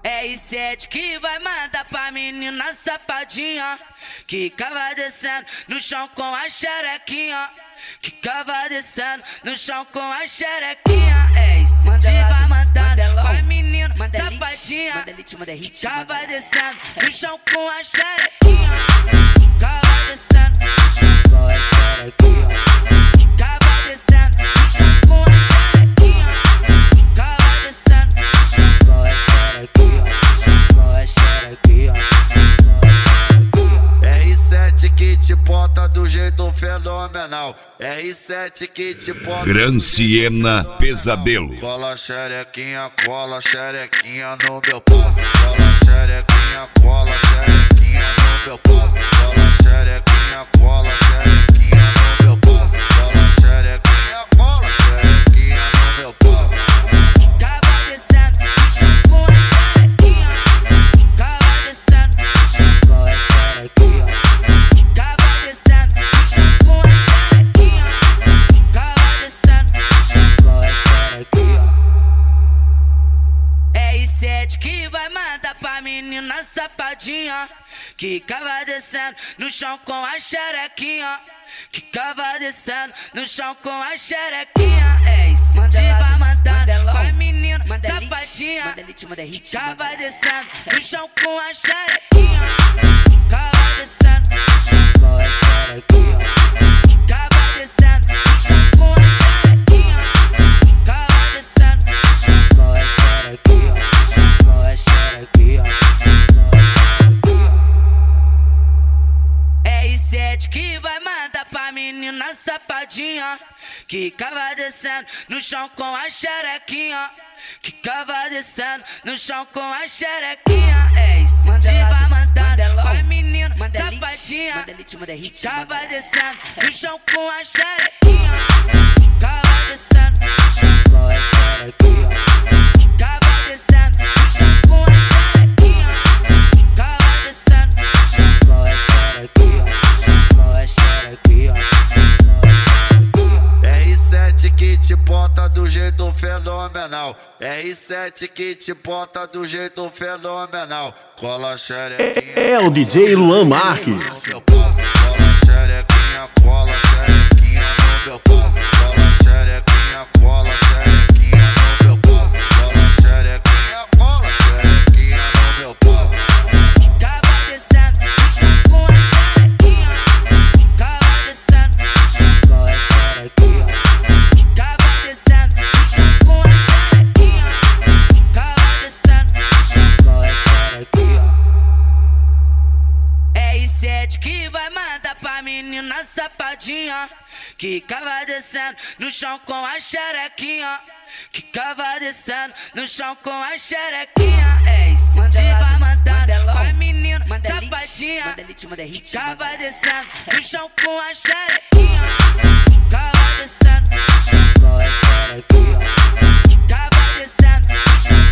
R7 que vai mandar pra menina safadinha, que cava descendo no chão com a xerequinha, que cava descendo no chão com a xerequinha. R7 vai mandar pra menina safadinha, que cava descendo no chão com a xerequinha, que cava descendo com a xerequinha, que cava descendo no chão com a xerequinha, que cava descendo com a xerequinha. R7 que te bota do jeito fenomenal. R7 que te bota. Gran Siena Pesadelo. Cola xerequinha no meu pau. Cola xerequinha no meu pau. Cola xerequinha no meu pau. Cola xerequinha no meu pau. Cava descendo no chão com a xerequinha, cava descendo com a xerequinha, cava descendo no chão com a xerequinha, cava descendo com a xerequinha. R7 que vai mandar pra menina safadinha, que cava descendo no chão com a xerequinha, que cava descendo no chão com a xerequinha. R7 vai mandar pra menina safadinha, que cava descendo no chão com a xerequinha, que cava descendo com a xerequinha, que cava descendo no chão com a xerequinha, que cava descendo com a xerequinha, com a xerequinha. R7 que vai mandar pra menina safadinha, que cava descendo no chão com a xerequinha, que cava descendo no chão com a xerequinha. R7 vai mandar pra menina safadinha, que cava descendo no chão com a xerequinha, que cava descendo com a xerequinha, que cava descendo no chão com a xerequinha, que cava descendo com a xerequinha. R7 que te bota do jeito fenomenal. R7 que te bota do jeito fenomenal. Cola xerequinha. É o DJ Luan Marques. Cola xerequinha no meu pau. Cola xerequinha no meu pau. Cola xerequinha no meu pau. Cava descendo no chão com a xerequinha, cava descendo com a xerequinha, cava descendo no chão com a xerequinha, cava descendo com a xerequinha. R7 que vai mandar pra menina safadinha, que cava descendo no chão com a xerequinha, que cava descendo no chão com a xerequinha. R7 vai mandar pra menina safadinha, que cava descendo no chão com a xerequinha, que cava descendo com a xerequinha, que cava descendo no chão